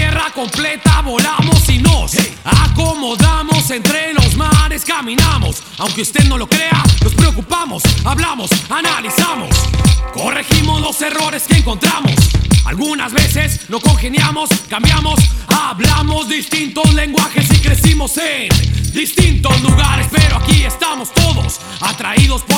tierra completa volamos y nos acomodamos entre los mares, caminamos. Aunque usted no lo crea, nos preocupamos, hablamos, analizamos, corregimos los errores que encontramos. Algunas veces no congeniamos, cambiamos, hablamos distintos lenguajes y crecimos en distintos lugares, pero aquí estamos todos atraídos por